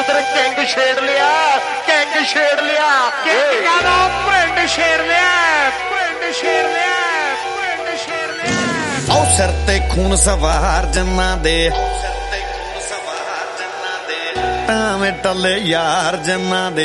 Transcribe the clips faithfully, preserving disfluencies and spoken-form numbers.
ਉਧਰ ਕਿੰਗ ਛੇੜ ਲਿਆ, ਕਿੰਗ ਛੇੜ ਲਿਆ, ਕਿੰਗਾਂ ਦਾ ਪਿੰਡ ਛੇੜ ਲਿਆ, ਪਿੰਡ ਛੇੜ ਲਿਆ, ਪਿੰਡ ਛੇੜ ਲਿਆ। ਉਹ ਸਿਰ ਤੇ ਖੂਨ ਸਵਾਰ ਜੰਨਾ ਦੇ, ਟਾਵੇਂ ਟੱਲੇ ਯਾਰ ਜੰਨਾ ਦੇ।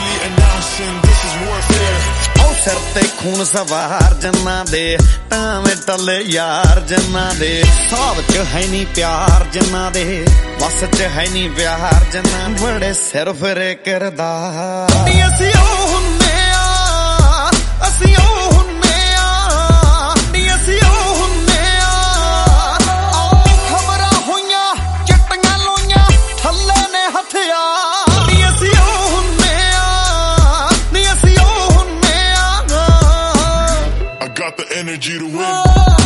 ਉਹ ਸਿਰ ਤੇ ਖੂਨ ਸਵਾਰ ਜੰਨਾ ਦੇ, ਟਾਵੇਂ ਟੱਲੇ ਯਾਰ ਜੰਨਾ ਦੇ। ਸਾਬ ਚ ਹੈ ਨੀ ਪਿਆਰ ਜੰਨਾ ਦੇ, ਵਸ ਚ ਹੈ ਨੀ ਪਿਆਰ ਜੰਨਾ। ਬੜੇ ਸਿਰ ਫਿਰੇ ਕਿਰਦਾਰ ਅਸੀਂ ਉਹ ਹੁੰਨੇ ਆ, ਅਸੀਂ ਉਹ ਹੁੰਨੇ ਆ, ਨੀ ਅਸੀਂ ਉਹ ਹੁੰਨੇ ਆ। ਆਓ ਖਬਰਾਂ ਹੋਈਆਂ ਚਿੱਟੀਆਂ ਲੋਈਆਂ ਥੱਲੇ ਨੇ ਹਥਿਆਰ, ਨੀ ਅਸੀਂ ਉਹ ਹੁੰਨੇ ਆ, ਨੀ ਅਸੀਂ ਉਹ ਹੁੰਨੇ ਆ। I got the energy to win.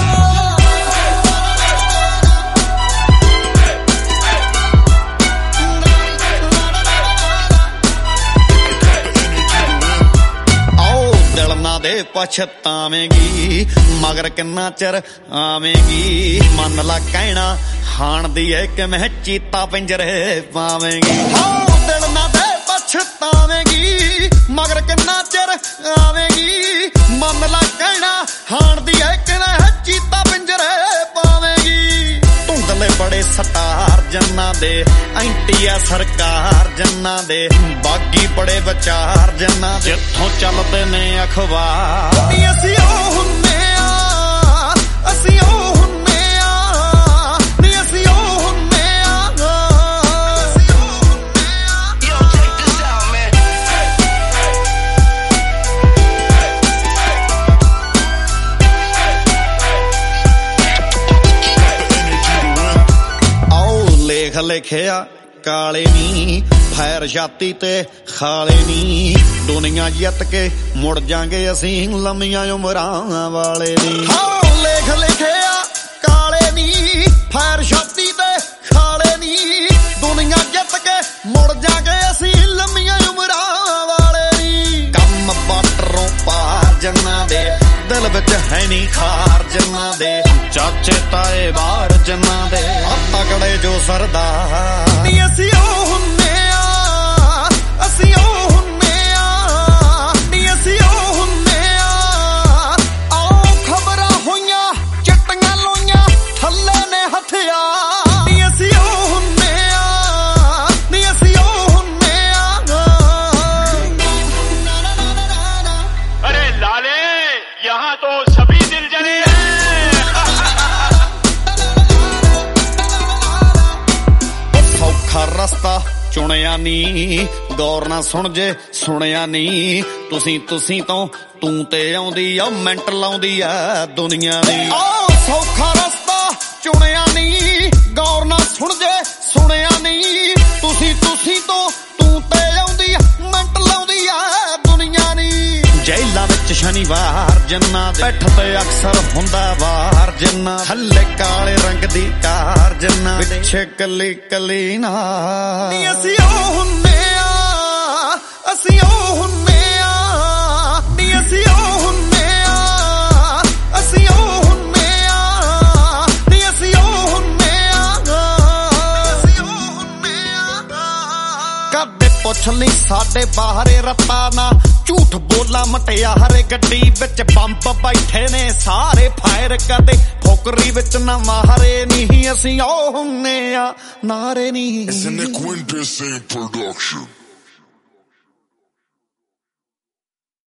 ਦੇ ਪਛਤਾਵੇਂਗੀ ਮਗਰ ਕਿੰਨਾ ਚਿਰ ਆਵੇਂਗੀ। ਮੰਨ ਲਾ ਕਹਿਣਾ ਹਾਣ ਦੀ ਏ ਕਿ ਮੈਂ ਚੀਤਾ ਪਿੰਜਰੇ ਪਾਵੇਂਗੀ। ਹਾਂ ਦਿਲ ਨਾ ਦੇ ਪਛਤਾਵੇਂਗੀ ਮਗਰ ਕਿੰਨਾ ਚਿਰ ਆਵੇਂਗੀ। ਮੰਨ ਲਾ ਕਹਿਣਾ ਹਾਣ ਦੀ ਏ ਕਿ ਮੈਂ ਚੀਤਾ ਪਿੰਜਰੇ ਪਾਵੇਂਗੀ। ਧੁੰਦਲੇ ਬੜੇ ਸਟਾਰ ਜੰਨਾ ਦੇ, ਐਂਟੀ ਆ ਸਰਕਾਰ ਜੰਨਾ ਦੇ। ਬਾਗੀ ਬੜੇ ਵਿਚਾਰ ਜੰਨਾ ਦੇ, ਜਿੱਥੋਂ ਚੱਲਦੇ ਨੇ ਅਖਬਾਰ। ਅਸੀਂ ਉਹ ਹੁੰਨੇ ਆ, ਅਸੀਂ ਉਹ ਹੁੰਨੇ ਆ, ਨੀ ਅਸੀਂ ਉਹ ਹੁੰਨੇ ਆ, ਅਸੀਂ ਉਹ ਹੁੰਨੇ ਆ। Yo, check this out, man. ਆਓ ਲੇਖ ਲਿਖਿਆ ਕਾਲੇ ਨੀ, ਫੈਰ ਛਾਤੀ ਤੇ ਖਾਲੇ ਨੀ। ਦੁਨੀਆ ਜਿੱਤ ਕੇ ਮੁੜ ਜਾਂਗੇ ਅਸੀਂ ਲੰਮੀਆਂ ਉਮਰਾਂ ਵਾਲੇ ਨੀ। ਹਾਂ ਲੇਖ ਲਿਖਿਆ ਕਾਲੇ ਨੀ, ਫੈਰ ਛਾਤੀ ਤੇ ਖਾਲੇ ਨੀ। ਦੁਨੀਆ ਜਿੱਤ ਕੇ ਮੁੜ ਜਾਂਗੇ ਅਸੀਂ ਲੰਮੀਆਂ ਉਮਰਾਂ ਵਾਲੇ ਨੀ। ਕੰਮ ਬਾਟਰੋਂ ਪਾਰ ਜੰਨਾ ਦੇ, ਦਿਲ ਵਿੱਚ ਹੈ ਨੀ ਖਾਰ ਜੰਨਾ ਦੇ। ਚਾਚੇ ਤਾਏ ਬਾਹਰ ਜੰਨਾ ਦੇ, ਤਕੜੇ ਜੋ ਸਰਦਾਰ। ਨੀ ਅਸੀਂ ਉਹ ਹੁੰਨੇ ਆ, ਅਸੀਂ ਉਹ ਹੁੰਨੇ ਆ, ਨੀ ਅਸੀਂ ਉਹ ਹੁੰਨੇ ਆ। ਆਓ ਖਬਰਾਂ ਹੋਈਆਂ ਚਿੱਟੀਆਂ ਲੋਈਆਂ ਥੱਲੇ ਨੇ ਹਥਿਆਰ, ਨੀ ਅਸੀਂ ਉਹ ਹੁੰਨੇ ਆ, ਨੀ ਅਸੀਂ ਉਹ ਹੁੰਨੇ ਆ। अरे लाले यहाँ तो सभी दिल जले हैं। ਸੌਖਾ ਰਸਤਾ ਚੁਣਿਆ ਨੀ, ਗੌਰ ਨਾ ਸੁਣ ਜੇ ਸੁਣਿਆ ਨੀ। ਤੁਸੀਂ ਤੁਸੀਂ ਤੋਂ ਤੂੰ ਤੇ ਆਉਂਦੀ ਆ, ਮਿੰਟ ਲਾਉਂਦੀ ਆ ਦੁਨੀਆ ਦੀ। ਆਹ ਸੌਖਾ ਰਸਤਾ ਚੁਣਿਆ ਨੀ, ਗੌਰ ਨਾ ਸੁਣ ਜੇ ਸੁਣਿਆ ਨੀ। ਤੁਸੀਂ ਤੁਸੀਂ ਤੋਂ ਤੂੰ ਤੇ ਆਉਂਦੀ ਆ, ਮਿੰਟ ਲਾਉਂਦੀ ਆ ਦੁਨੀਆ ਦੀ। ਜੇਲਾਂ ਵਿੱਚ ਸ਼ਨੀਵਾਰ ਜੰਨਾ ਦੇ, ਬੈਠ ਤੇ ਅਕਸਰ ਹੁੰਦਾ ਵਾਰ ਜੰਨਾ। ਥੱਲੇ ਕਾਲੇ ਰੰਗ ਦੀ ਕਾਰ ਜੰਨਾ, ਪਿੱਛੇ ਕੱਲੀ ਕੱਲੀ ਨਾ। ਨੀ ਅਸੀਂ ਉਹ ਹੁੰਨੇ ਆ, ਅਸੀਂ ਉਹ ਹੁੰਨੇ ਆ, ਨੀ ਅਸੀਂ ਉਹ ਹੁੰਨੇ ਆ, ਅਸੀਂ ਉਹ ਹੁੰਨੇ ਆ, ਨੀ ਅਸੀਂ ਉਹ ਹੁੰਨੇ ਆ, ਅਸੀਂ ਉਹ ਹੁੰਨੇ ਆ। ਕਦੇ ਪੁੱਛ ਲਈ ਸਾਡੇ ਬਾਹਰੇ ਰੱਤਾ ਨਾ, ਝੂਠ ਬੋਲਾ ਮਟਿਆਰੇ। ਗੱਡੀ ਵਿੱਚ ਬੰਬ ਬੈਠੇ ਨੇ ਸਾਰੇ ਫਾਇਰ ਕਰਦੇ, ਫੋਕਰੀ ਵਿੱਚ ਨਾ ਮਾਰੇ ਨਹੀਂ। ਅਸੀਂ ਉਹ ਹੁੰਨੇ ਆ, ਨਾਰੇ ਨਹੀਂ। It's an Equinter production.